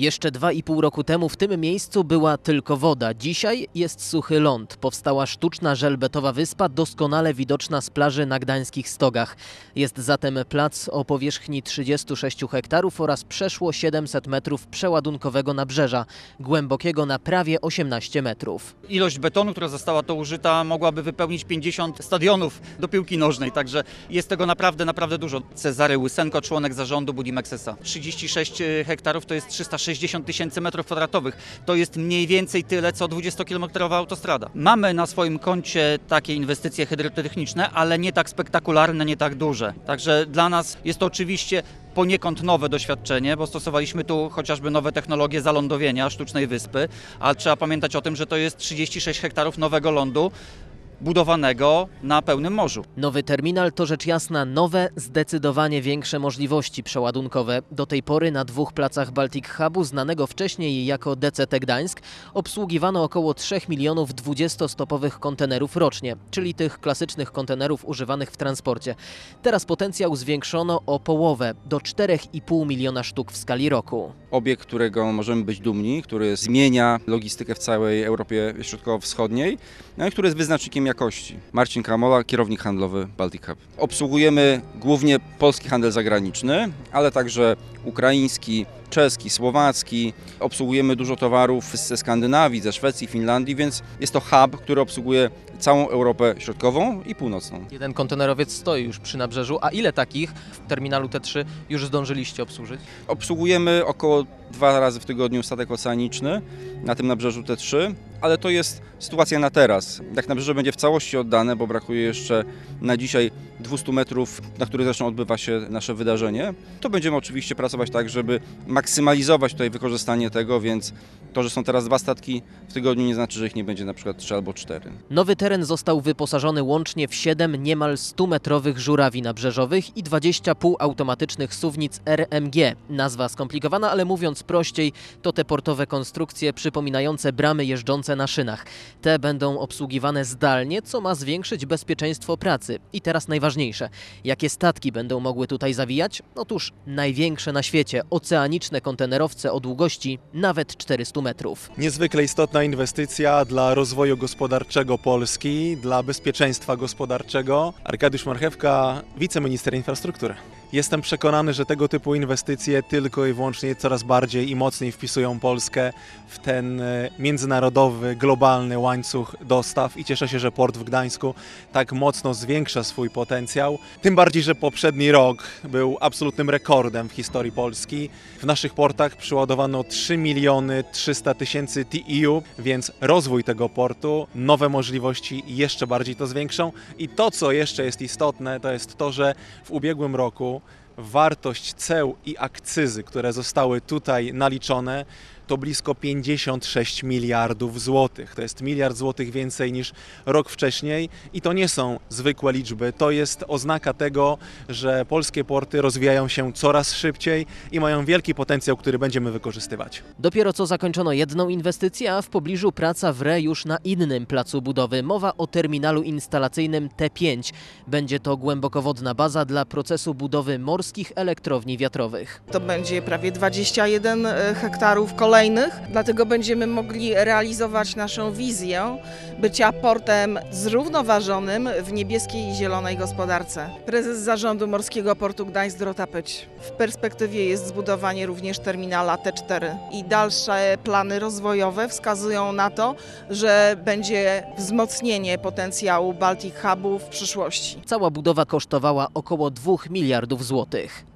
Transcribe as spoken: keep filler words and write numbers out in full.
Jeszcze dwa i pół roku temu w tym miejscu była tylko woda. Dzisiaj jest suchy ląd. Powstała sztuczna żelbetowa wyspa, doskonale widoczna z plaży na gdańskich Stogach. Jest zatem plac o powierzchni trzydziestu sześciu hektarów oraz przeszło siedemset metrów przeładunkowego nabrzeża, głębokiego na prawie osiemnaście metrów. Ilość betonu, która została tu użyta, mogłaby wypełnić pięćdziesiąt stadionów do piłki nożnej, także jest tego naprawdę, naprawdę dużo. Cezary Łysenko, członek zarządu Budimex S A. trzydzieści sześć hektarów to jest trzysta sześćdziesiąt tysięcy metrów kwadratowych. To jest mniej więcej tyle, co dwudziestokilometrowa autostrada. Mamy na swoim koncie takie inwestycje hydrotechniczne, ale nie tak spektakularne, nie tak duże. Także dla nas jest to oczywiście poniekąd nowe doświadczenie, bo stosowaliśmy tu chociażby nowe technologie zalądowienia sztucznej wyspy, ale trzeba pamiętać o tym, że to jest trzydzieści sześć hektarów nowego lądu, budowanego na pełnym morzu. Nowy terminal to rzecz jasna nowe, zdecydowanie większe możliwości przeładunkowe. Do tej pory na dwóch placach Baltic Hubu, znanego wcześniej jako D C T Gdańsk, obsługiwano około trzech milionów dwudziestostopowych kontenerów rocznie, czyli tych klasycznych kontenerów używanych w transporcie. Teraz potencjał zwiększono o połowę, do czterech i pół miliona sztuk w skali roku. Obiekt, którego możemy być dumni, który zmienia logistykę w całej Europie Środkowo-Wschodniej, no i który jest wyznacznikiem jakości. Marcin Kramola, kierownik handlowy Baltic Hub. Obsługujemy głównie polski handel zagraniczny, ale także ukraiński, czeski, słowacki. Obsługujemy dużo towarów ze Skandynawii, ze Szwecji, Finlandii, więc jest to hub, który obsługuje całą Europę Środkową i Północną. Jeden kontenerowiec stoi już przy nabrzeżu, a ile takich w terminalu T trzy już zdążyliście obsłużyć? Obsługujemy około dwa razy w tygodniu statek oceaniczny na tym nabrzeżu T trzy, ale to jest sytuacja na teraz. Jak nabrzeże będzie w całości oddane, bo brakuje jeszcze na dzisiaj dwieście metrów, na których zresztą odbywa się nasze wydarzenie, to będziemy oczywiście pracować tak, żeby maksymalizować tutaj wykorzystanie tego, więc to, że są teraz dwa statki w tygodniu, nie znaczy, że ich nie będzie na przykład trzy albo cztery. Nowy teren został wyposażony łącznie w siedem niemal stumetrowych żurawi nabrzeżowych i dwadzieścia półautomatycznych suwnic R M G. Nazwa skomplikowana, ale mówiąc prościej, to te portowe konstrukcje przypominające bramy jeżdżące na szynach. Te będą obsługiwane zdalnie, co ma zwiększyć bezpieczeństwo pracy. I teraz najważniejsze. Jakie statki będą mogły tutaj zawijać? Otóż największe na świecie, oceaniczne kontenerowce o długości nawet czterystu metrów. Niezwykle istotna inwestycja dla rozwoju gospodarczego Polski, dla bezpieczeństwa gospodarczego. Arkadiusz Marchewka, wiceminister infrastruktury. Jestem przekonany, że tego typu inwestycje tylko i wyłącznie coraz bardziej i mocniej wpisują Polskę w ten międzynarodowy, globalny łańcuch dostaw i cieszę się, że port w Gdańsku tak mocno zwiększa swój potencjał. Tym bardziej, że poprzedni rok był absolutnym rekordem w historii Polski. W naszych portach przyładowano trzy miliony trzysta tysięcy T E U, więc rozwój tego portu, nowe możliwości jeszcze bardziej to zwiększą. I to, co jeszcze jest istotne, to jest to, że w ubiegłym roku wartość ceł i akcyzy, które zostały tutaj naliczone, to blisko pięćdziesiąt sześć miliardów złotych. To jest miliard złotych więcej niż rok wcześniej i to nie są zwykłe liczby. To jest oznaka tego, że polskie porty rozwijają się coraz szybciej i mają wielki potencjał, który będziemy wykorzystywać. Dopiero co zakończono jedną inwestycję, a w pobliżu praca wre już na innym placu budowy. Mowa o terminalu instalacyjnym T pięć. Będzie to głębokowodna baza dla procesu budowy morskich elektrowni wiatrowych. To będzie prawie dwadzieścia jeden hektarów kolejnych, dlatego będziemy mogli realizować naszą wizję bycia portem zrównoważonym w niebieskiej i zielonej gospodarce. Prezes Zarządu Morskiego Portu Gdańsk Dorota Pyć. W perspektywie jest zbudowanie również terminala T cztery i dalsze plany rozwojowe wskazują na to, że będzie wzmocnienie potencjału Baltic Hubu w przyszłości. Cała budowa kosztowała około dwóch miliardów złotych.